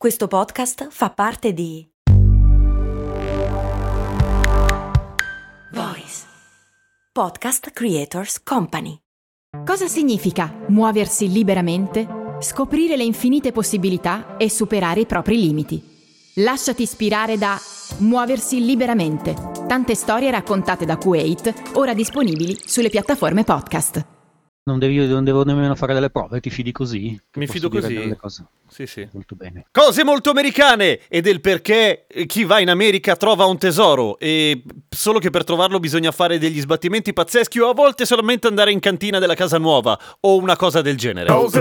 Questo podcast fa parte di Voice Podcast Creators Company. Cosa significa muoversi liberamente, scoprire le infinite possibilità e superare i propri limiti? Lasciati ispirare da Muoversi liberamente. Tante storie raccontate da Kuwait, ora disponibili sulle piattaforme podcast. Non devo nemmeno fare delle prove, ti fidi così? Mi fido così. Delle cose. Sì. Molto bene. Cose molto americane e del perché chi va in America trova un tesoro e solo che per trovarlo bisogna fare degli sbattimenti pazzeschi o a volte solamente andare in cantina della casa nuova o una cosa del genere. Cose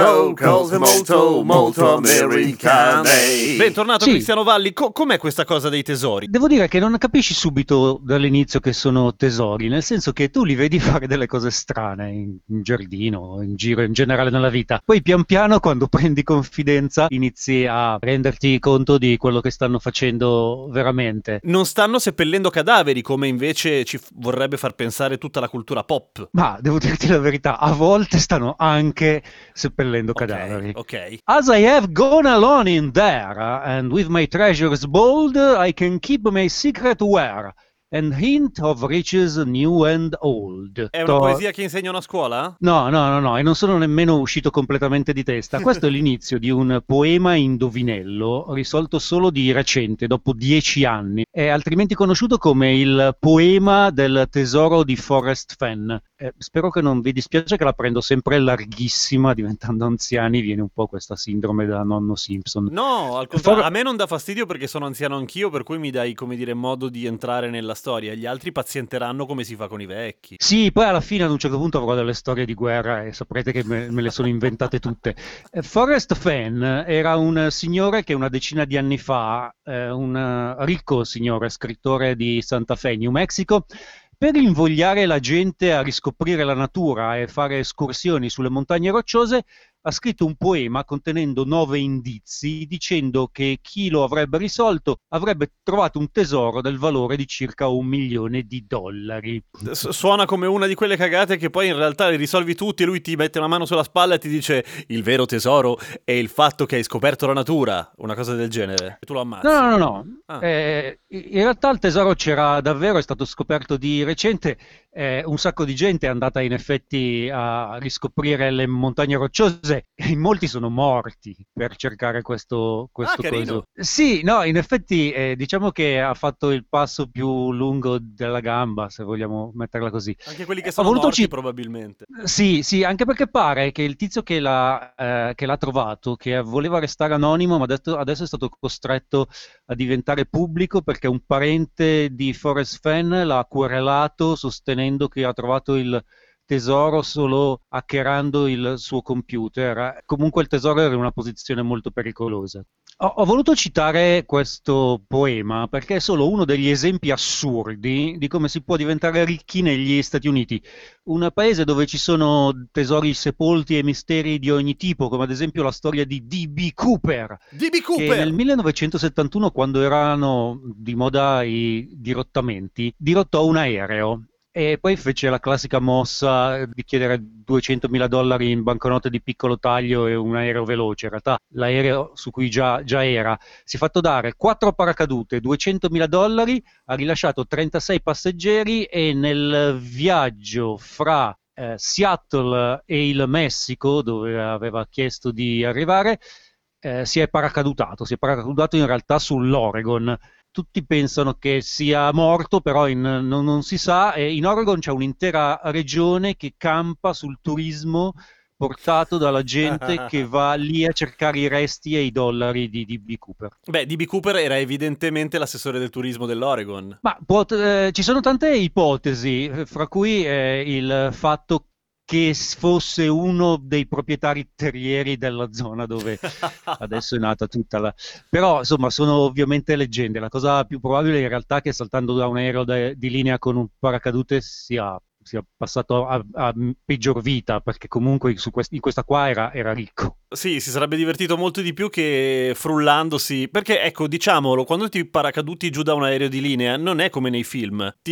molto americane. Bentornato Sì. Cristiano Valli, com'è questa cosa dei tesori? Devo dire che non capisci subito dall'inizio che sono tesori, nel senso che tu li vedi fare delle cose strane in giardino, in giro, in generale nella vita. Poi pian piano, quando prendi confidenza, inizi a renderti conto di quello che stanno facendo veramente. Non stanno seppellendo cadaveri come invece ci vorrebbe far pensare tutta la cultura pop. Ma devo dirti la verità, a volte stanno anche seppellendo cadaveri. Ok. As I have gone alone in there, and with my treasures bold, I can keep my secret where, and hint of riches new and old. È una poesia che insegnano a scuola? No, e non sono nemmeno uscito completamente di testa. Questo è l'inizio di un poema indovinello risolto solo di recente, dopo 10 anni. È altrimenti conosciuto come il poema del tesoro di Forrest Fenn. Spero che non vi dispiace che la prendo sempre larghissima, diventando anziani viene un po' questa sindrome da nonno Simpson. No, al contrario, a me non dà fastidio perché sono anziano anch'io, per cui mi dai, come dire, modo di entrare nella storia. Gli altri pazienteranno come si fa con i vecchi. Sì, poi alla fine ad un certo punto avrò delle storie di guerra e saprete che me le sono inventate tutte. Forrest Fenn era un signore che una decina di anni fa, un ricco signore, scrittore di Santa Fe, New Mexico, per invogliare la gente a riscoprire la natura e fare escursioni sulle montagne rocciose, ha scritto un poema contenendo 9 indizi dicendo che chi lo avrebbe risolto avrebbe trovato un tesoro del valore di circa $1 milione. Suona come una di quelle cagate che poi in realtà le risolvi tutti e lui ti mette una mano sulla spalla e ti dice il vero tesoro è il fatto che hai scoperto la natura, una cosa del genere. E tu lo ammazzi. No. Ah. In realtà il tesoro c'era davvero, è stato scoperto di recente. Un sacco di gente è andata in effetti a riscoprire le montagne rocciose e in molti sono morti per cercare questo carino. coso. Sì, no, in effetti diciamo che ha fatto il passo più lungo della gamba, se vogliamo metterla così. Anche quelli che Ha sono voluto morti probabilmente. Sì, anche perché pare che il tizio che l'ha trovato, che voleva restare anonimo, ma adesso è stato costretto a diventare pubblico perché un parente di Forrest Fenn l'ha querelato sostenendo che ha trovato il tesoro solo hackerando il suo computer. Comunque il tesoro era in una posizione molto pericolosa. Ho voluto citare questo poema perché è solo uno degli esempi assurdi di come si può diventare ricchi negli Stati Uniti, un paese dove ci sono tesori sepolti e misteri di ogni tipo, come ad esempio la storia di D.B. Cooper. Che nel 1971, quando erano di moda i dirottamenti, dirottò un aereo. E poi fece la classica mossa di chiedere $200.000 in banconote di piccolo taglio e un aereo veloce. In realtà l'aereo su cui già era si è fatto dare 4 paracadute, $200.000, ha rilasciato 36 passeggeri e nel viaggio fra Seattle e il Messico, dove aveva chiesto di arrivare, si è paracadutato in realtà sull'Oregon. Tutti pensano che sia morto, però non si sa, e in Oregon c'è un'intera regione che campa sul turismo portato dalla gente che va lì a cercare i resti e i dollari di D.B. Cooper. Beh, D.B. Cooper era evidentemente l'assessore del turismo dell'Oregon. Ma ci sono tante ipotesi, fra cui il fatto che fosse uno dei proprietari terrieri della zona dove adesso è nata tutta la... Però insomma sono ovviamente leggende. La cosa più probabile in realtà è che saltando da un aereo di linea con un paracadute sia passato a peggior vita, perché comunque in questa qua era ricco. Sì, si sarebbe divertito molto di più che frullandosi, perché ecco, diciamolo, quando ti paracaduti giù da un aereo di linea non è come nei film, ti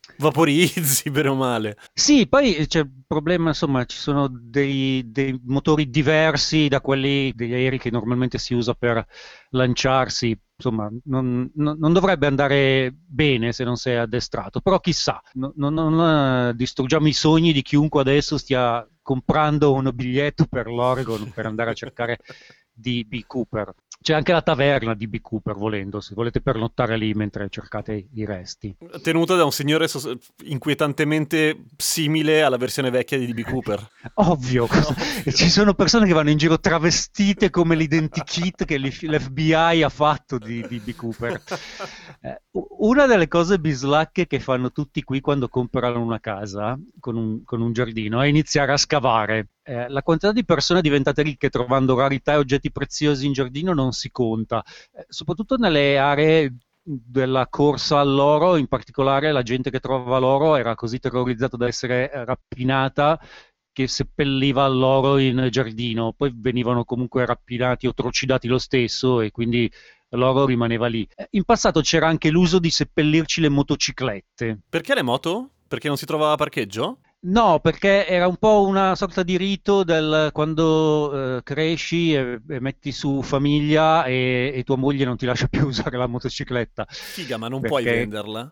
vaporizzi, bene o male. Sì, poi c'è il problema, insomma, ci sono dei motori diversi da quelli degli aerei che normalmente si usa per lanciarsi. Insomma, non dovrebbe andare bene se non sei addestrato, però chissà, non distruggiamo i sogni di chiunque adesso stia comprando un biglietto per l'Oregon per andare a cercare D.B. Cooper. C'è anche la taverna di B. Cooper, volendo, se volete pernottare lì mentre cercate i resti. Tenuta da un signore inquietantemente simile alla versione vecchia di D.B. Cooper. Ovvio, ci sono persone che vanno in giro travestite come l'identikit che l'FBI ha fatto di B. Cooper. Una delle cose bislacche che fanno tutti qui quando comprano una casa con un giardino è iniziare a scavare. La quantità di persone diventate ricche trovando rarità e oggetti preziosi in giardino non si conta, soprattutto nelle aree della corsa all'oro. In particolare la gente che trovava l'oro era così terrorizzata da essere rapinata che seppelliva l'oro in giardino, poi venivano comunque rapinati o trucidati lo stesso e quindi l'oro rimaneva lì. In passato c'era anche l'uso di seppellirci le motociclette. Perché le moto? Perché non si trovava parcheggio? No, perché era un po' una sorta di rito del quando cresci e metti su famiglia e tua moglie non ti lascia più usare la motocicletta. Figa, ma non Perché puoi venderla?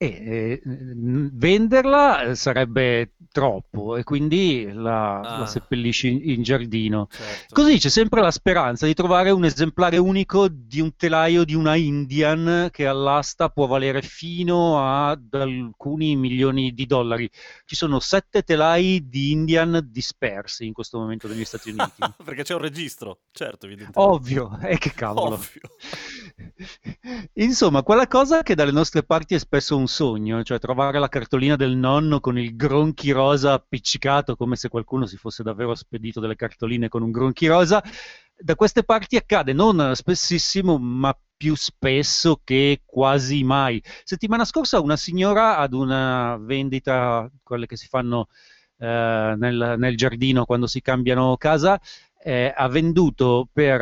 Venderla sarebbe troppo e quindi la seppellisci in giardino. Certo. Così c'è sempre la speranza di trovare un esemplare unico di un telaio di una Indian che all'asta può valere fino ad alcuni milioni di dollari. Ci sono 7 telai di Indian dispersi in questo momento negli Stati Uniti. Perché c'è un registro, certo, evidentemente. Ovvio, che cavolo. Ovvio. Insomma, quella cosa che dalle nostre parti è spesso un sogno, cioè trovare la cartolina del nonno con il gronchi rosa appiccicato, come se qualcuno si fosse davvero spedito delle cartoline con un gronchi rosa, da queste parti accade non spessissimo, ma più spesso che quasi mai. Settimana scorsa una signora ad una vendita, quelle che si fanno nel giardino quando si cambiano casa, ha venduto per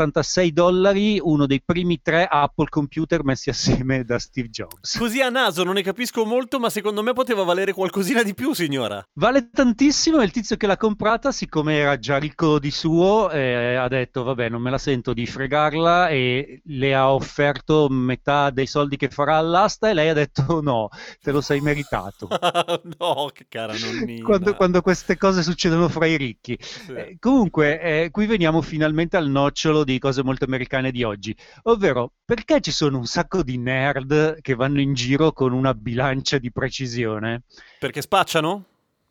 $86 uno dei primi 3 Apple computer messi assieme da Steve Jobs. Così a naso non ne capisco molto, ma secondo me poteva valere qualcosina di più, signora. Vale tantissimo e il tizio che l'ha comprata, siccome era già ricco di suo, ha detto vabbè, non me la sento di fregarla e le ha offerto metà dei soldi che farà all'asta e lei ha detto no, te lo sei meritato. No, che cara nonnina. Quando queste cose succedono fra i ricchi. Sì. Comunque, qui veniamo finalmente al nocciolo di cose molto americane di oggi, ovvero perché ci sono un sacco di nerd che vanno in giro con una bilancia di precisione? Perché spacciano?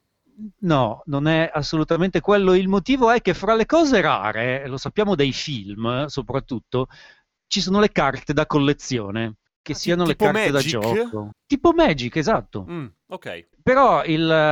No, non è assolutamente quello. Il motivo è che fra le cose rare, lo sappiamo dai film soprattutto, ci sono le carte da collezione, che siano le tipo carte Magic? da gioco. Tipo Magic, esatto. Ok. Però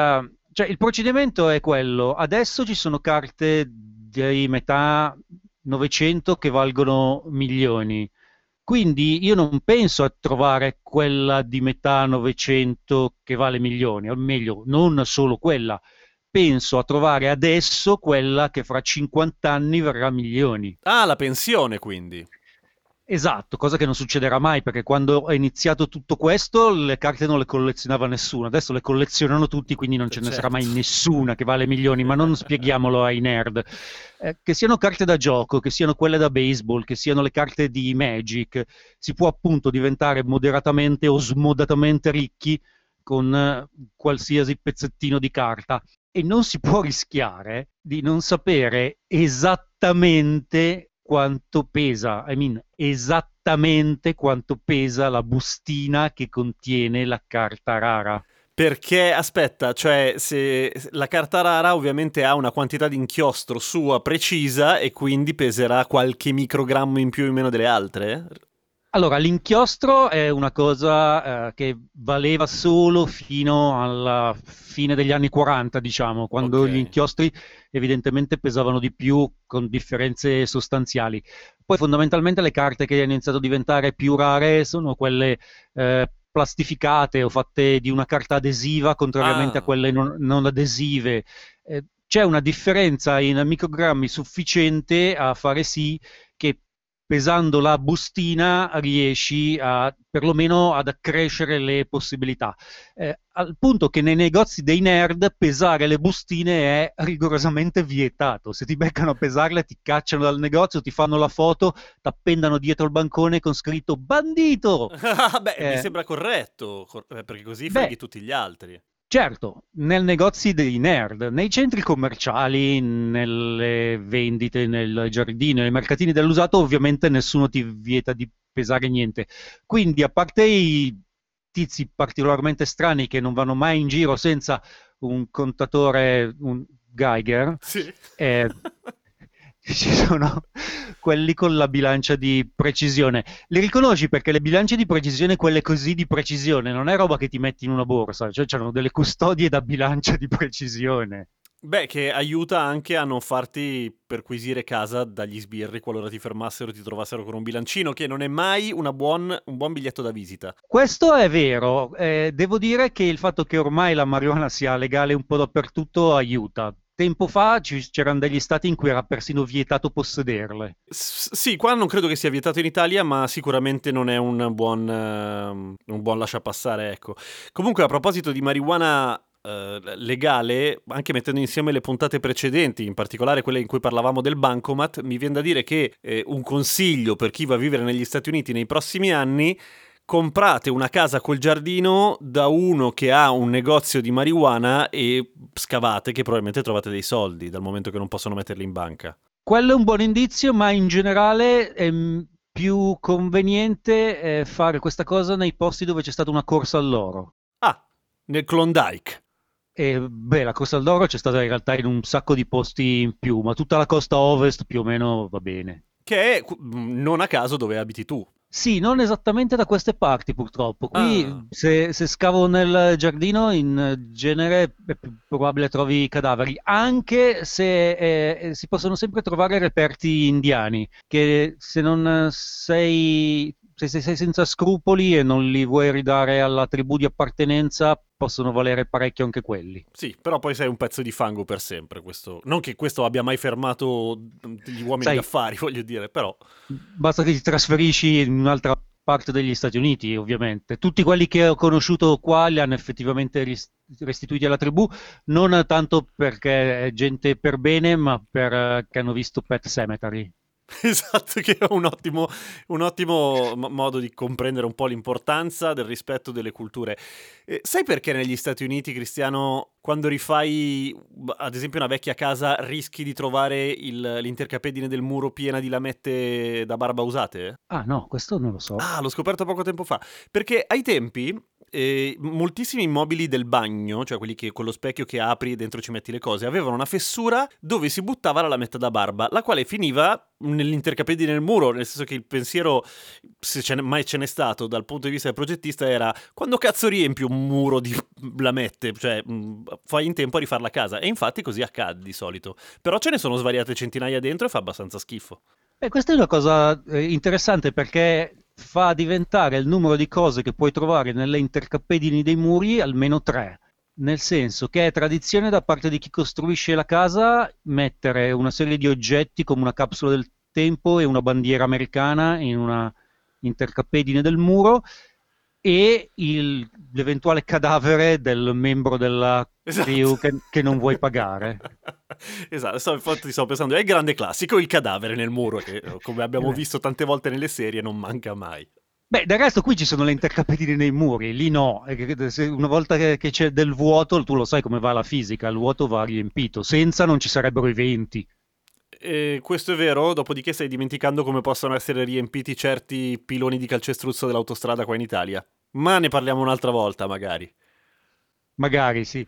il procedimento è quello. Adesso ci sono carte di metà Novecento che valgono milioni. Quindi io non penso a trovare quella di metà Novecento che vale milioni, o meglio, non solo quella. Penso a trovare adesso quella che fra 50 anni verrà milioni. Ah, la pensione quindi. Esatto, cosa che non succederà mai, perché quando è iniziato tutto questo le carte non le collezionava nessuno, adesso le collezionano tutti, quindi non ce ne sarà mai nessuna che vale milioni, ma non spieghiamolo ai nerd. Che siano carte da gioco, che siano quelle da baseball, che siano le carte di Magic, si può appunto diventare moderatamente o smodatamente ricchi con qualsiasi pezzettino di carta e non si può rischiare di non sapere esattamente quanto pesa, esattamente quanto pesa la bustina che contiene la carta rara. Perché, aspetta, cioè se la carta rara ovviamente ha una quantità di inchiostro sua precisa e quindi peserà qualche microgrammo in più o in meno delle altre? Allora, l'inchiostro è una cosa che valeva solo fino alla fine degli anni 40, diciamo, quando gli inchiostri evidentemente pesavano di più con differenze sostanziali. Poi fondamentalmente le carte che hanno iniziato a diventare più rare sono quelle plastificate o fatte di una carta adesiva, contrariamente a quelle non adesive. C'è una differenza in microgrammi sufficiente a fare sì che pesando la bustina riesci perlomeno ad accrescere le possibilità. Al punto che nei negozi dei nerd pesare le bustine è rigorosamente vietato. Se ti beccano a pesarle ti cacciano dal negozio, ti fanno la foto, ti appendano dietro il bancone con scritto bandito! Mi sembra corretto, perché così freghi tutti gli altri. Certo, nei negozi dei nerd, nei centri commerciali, nelle vendite, nel giardino, nei mercatini dell'usato, ovviamente nessuno ti vieta di pesare niente. Quindi, a parte i tizi particolarmente strani che non vanno mai in giro senza un contatore, un Geiger, sì. Ci sono quelli con la bilancia di precisione. Li riconosci perché le bilance di precisione, quelle così di precisione, non è roba che ti metti in una borsa, cioè c'hanno delle custodie da bilancia di precisione. Beh, che aiuta anche a non farti perquisire casa dagli sbirri qualora ti fermassero e ti trovassero con un bilancino, che non è mai un buon biglietto da visita. Questo è vero. Devo dire che il fatto che ormai la marijuana sia legale un po' dappertutto aiuta. Tempo fa c'erano degli stati in cui era persino vietato possederle. Sì, qua non credo che sia vietato in Italia, ma sicuramente non è un buon lasciapassare, ecco. Comunque, a proposito di marijuana legale, anche mettendo insieme le puntate precedenti, in particolare quelle in cui parlavamo del bancomat, mi viene da dire che un consiglio per chi va a vivere negli Stati Uniti nei prossimi anni: comprate una casa col giardino da uno che ha un negozio di marijuana e scavate, che probabilmente trovate dei soldi, dal momento che non possono metterli in banca. Quello è un buon indizio, ma in generale è più conveniente fare questa cosa nei posti dove c'è stata una corsa all'oro. Ah, nel Klondike. La corsa all'oro c'è stata in realtà in un sacco di posti in più, ma tutta la costa ovest più o meno va bene. Che è non a caso dove abiti tu. Sì, non esattamente da queste parti purtroppo. Qui se scavo nel giardino in genere è più probabile trovi cadaveri, anche se si possono sempre trovare reperti indiani, che se sei senza scrupoli e non li vuoi ridare alla tribù di appartenenza, possono valere parecchio anche quelli. Sì, però poi sei un pezzo di fango per sempre. Non che questo abbia mai fermato gli uomini d'affari, voglio dire, però... Basta che ti trasferisci in un'altra parte degli Stati Uniti, ovviamente. Tutti quelli che ho conosciuto qua li hanno effettivamente restituiti alla tribù, non tanto perché è gente per bene, ma perché hanno visto Pet Sematary. Esatto, che è un ottimo modo di comprendere un po' l'importanza del rispetto delle culture. Sai perché negli Stati Uniti, Cristiano, quando rifai ad esempio una vecchia casa, rischi di trovare l'intercapedine del muro piena di lamette da barba usate? Ah no, questo non lo so. Ah, l'ho scoperto poco tempo fa. Perché ai tempi moltissimi immobili del bagno, cioè quelli che con lo specchio che apri e dentro ci metti le cose, avevano una fessura dove si buttava la lametta da barba, la quale finiva nell'intercapedine del muro, nel senso che il pensiero, se mai ce n'è stato dal punto di vista del progettista, era: quando cazzo riempi un muro di lamette? Cioè fai in tempo a rifare la casa. E infatti così accade di solito, però ce ne sono svariate centinaia dentro e fa abbastanza schifo. Questa è una cosa interessante, perché fa diventare il numero di cose che puoi trovare nelle intercappedini dei muri almeno 3, nel senso che è tradizione da parte di chi costruisce la casa mettere una serie di oggetti come una capsula del tempo e una bandiera americana in una intercappedine del muro, e l'eventuale cadavere del membro della crew che non vuoi pagare. Esatto, infatti stavo pensando, è il grande classico, il cadavere nel muro, che come abbiamo visto tante volte nelle serie non manca mai. Beh, del resto qui ci sono le intercappedine nei muri, lì no. Una volta che c'è del vuoto, tu lo sai come va la fisica, il vuoto va riempito, senza non ci sarebbero i venti. Questo è vero, dopodiché stai dimenticando come possono essere riempiti certi piloni di calcestruzzo dell'autostrada qua in Italia. Ma ne parliamo un'altra volta, magari. Magari, sì.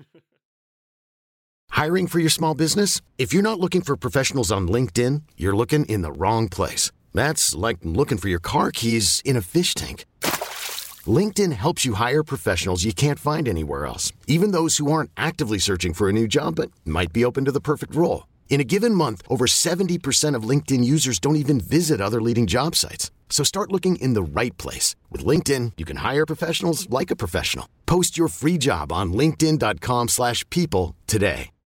Hiring for your small business? If you're not looking for professionals on LinkedIn, you're looking in the wrong place. That's like looking for your car keys in a fish tank. LinkedIn helps you hire professionals you can't find anywhere else, even those who aren't actively searching for a new job but might be open to the perfect role. In a given month, over 70% of LinkedIn users don't even visit other leading job sites. So start looking in the right place. With LinkedIn, you can hire professionals like a professional. Post your free job on linkedin.com/people today.